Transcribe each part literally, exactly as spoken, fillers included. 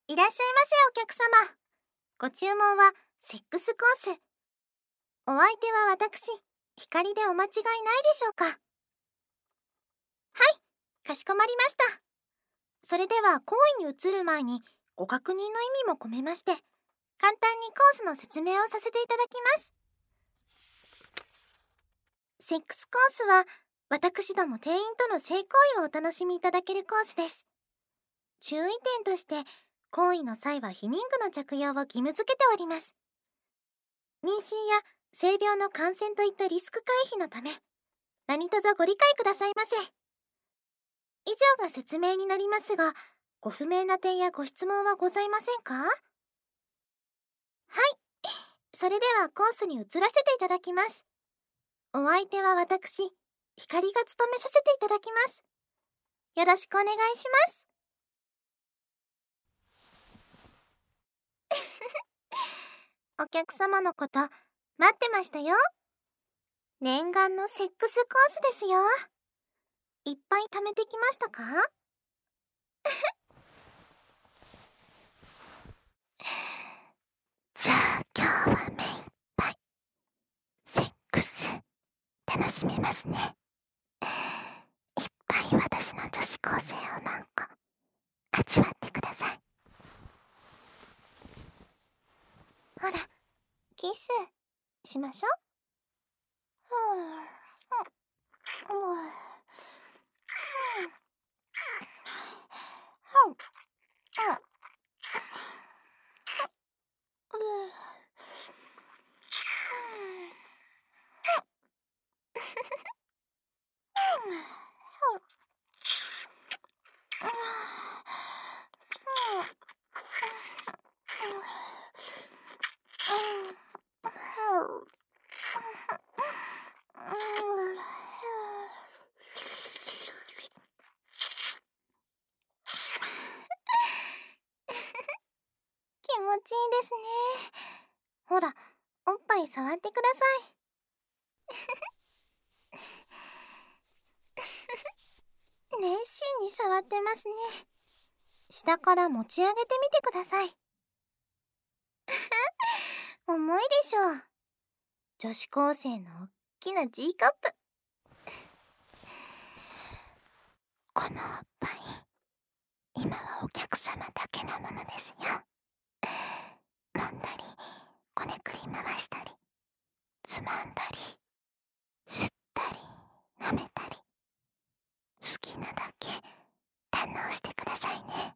いらっしゃいませお客様。ご注文はセックスコース。お相手は私、光でお間違いないでしょうか？はい、かしこまりました。それでは行為に移る前にご確認の意味も込めまして、簡単にコースの説明をさせていただきます。セックスコースは、私ども店員との性行為をお楽しみいただけるコースです。注意点として、行為の際は避妊具の着用を義務付けております。妊娠や性病の感染といったリスク回避のため、何卒ご理解くださいませ。以上が説明になりますが、ご不明な点やご質問はございませんか？はい、それではコースに移らせていただきます。お相手は私、光が務めさせていただきます。よろしくお願いします。お客様のこと、待ってましたよ。念願のセックスコースですよ。いっぱい貯めてきましたか？ じゃあ今日は目いっぱいセックス楽しめますね。いっぱい私の女子高生を何個味わってください。 ほら、キスしましょう。気持ちいいですね。ほら、おっぱい触ってください。熱心に触ってますね。下から持ち上げてみてください。重いでしょう。女子高生のおっきな G カップ。 このおっぱい、今はお客様だけのものですよ。揉んだりこねくり回したりつまんだり吸ったり舐めたり、好きなだけ堪能してくださいね。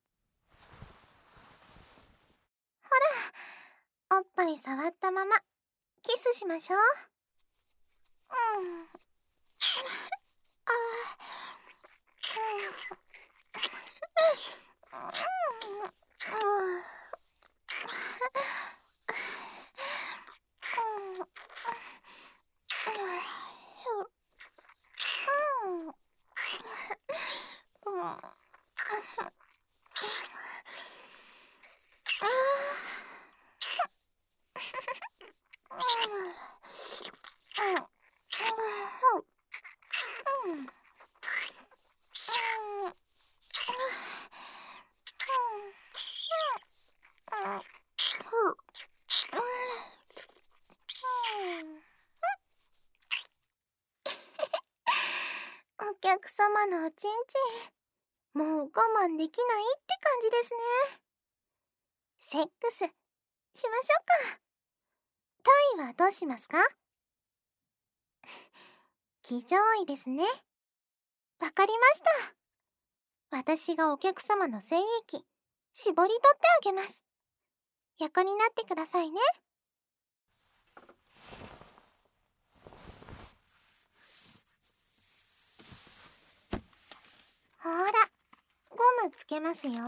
ほら、おっぱい触ったままキスしましょう。うん。あお客様のおちんちん、もう我慢できないって感じですね。セックスしましょうか。タイはどうしますか？騎乗位ですね。わかりました。私がお客様の精液絞り取ってあげます。横になってくださいね。ほら、ゴムつけますよ。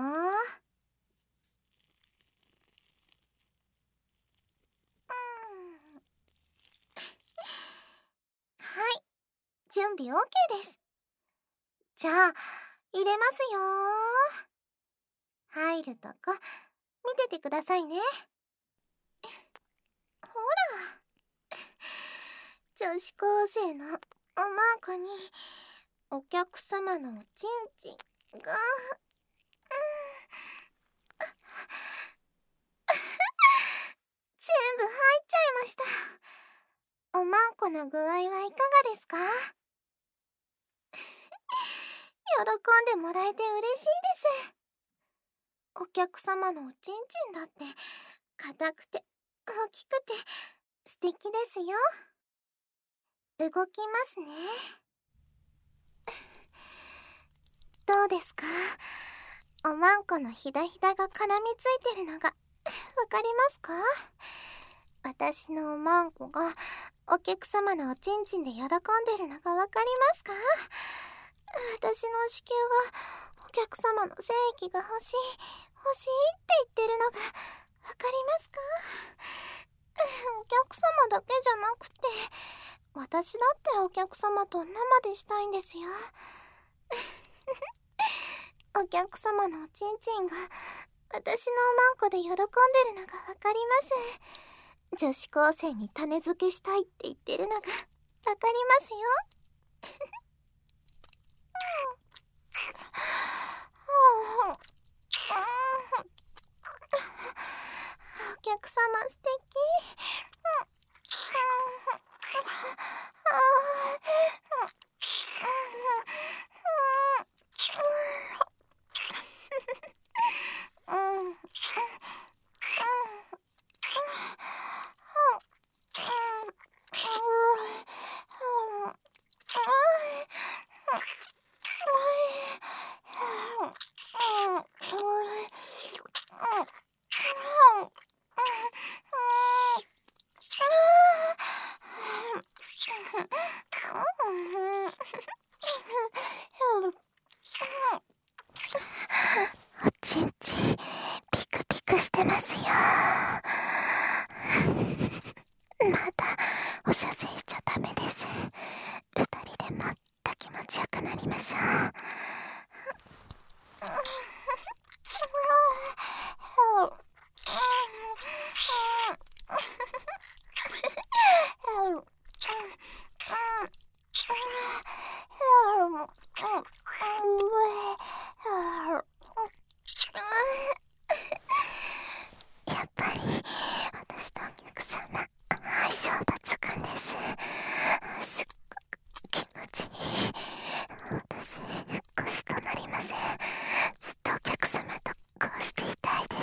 はい、準備 オーケー です。じゃあ、入れますよ。入るとこ、見ててくださいね。ほら、女子高生のおまんこに、お客様のおちんちんが、 の具合はいかがですか？喜んでもらえて嬉しいです。お客様のおちんちんだって硬くて大きくて素敵ですよ。動きますね。どうですか？おまんこのひだひだが絡みついてるのがわかりますか？私のおまんこがお客様のおちんちんで喜んでるのがわかりますか？私の子宮がお客様の精液が欲しい欲しいって言ってるのがわかりますか？お客様だけじゃなくて私だってお客様と生でしたいんですよ。お客様のおちんちんが私のおまんこで喜んでるのがわかります。女子高生に種付けしたいって言ってるのがわかりますよ。お客様素敵。 おちんちんピクピクしてますよ。まだお射精しちゃダメです。二人でもっと気持ちよくなりましょう。やっぱり私とお客様相性抜群です。すっごく気持ちいい。私腰止まりません。ずっとお客様とこうしていたいです。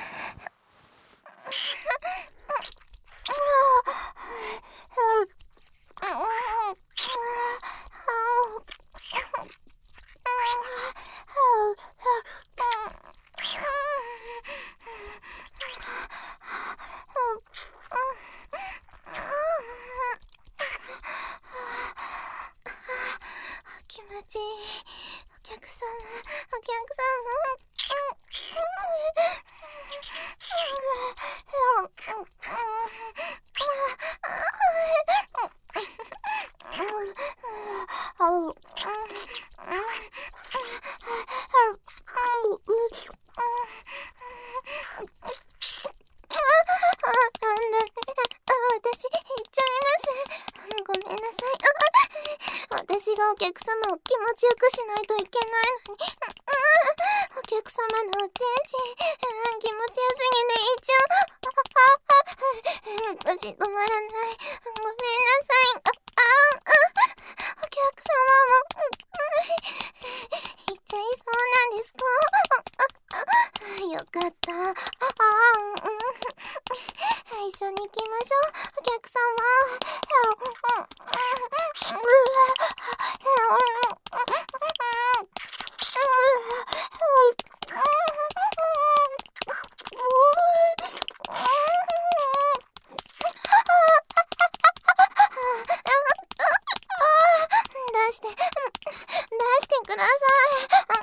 気持ちいい。お客様、お客様。私、行っちゃいます。ごめんなさい。私がお客様を気持ちよくしないといけないのに。お客様のおちんちん、気持ちよすぎて行っちゃう。私止まらない。ごめんなさい。お客様も行っちゃいそうなんですか？よかった。一緒に行きましょう、お客様。出して、出してください。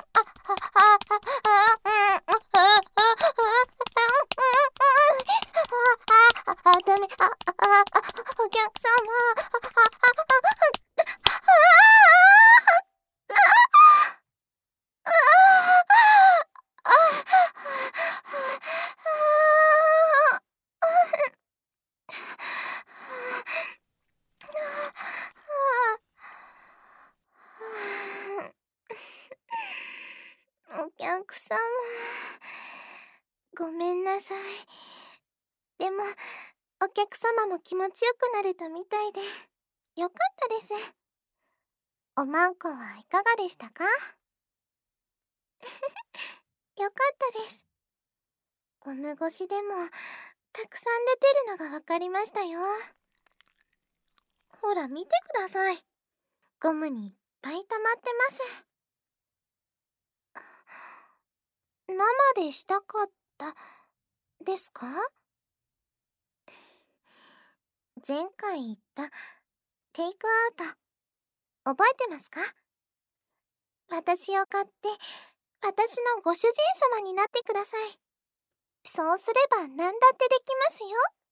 あ、ダメ。あ、あ、お客様。お客様、ごめんなさい。でも、お客様も気持ちよくなれたみたいでよかったです。おまんこはいかがでしたか？よかったです。ゴム越しでもたくさん出てるのがわかりましたよ。ほら見てください。ゴムにいっぱい溜まってます。生でしたかったですか？前回言ったテイクアウト覚えてますか？私を買って私のご主人様になってください。そうすれば何だってできますよ。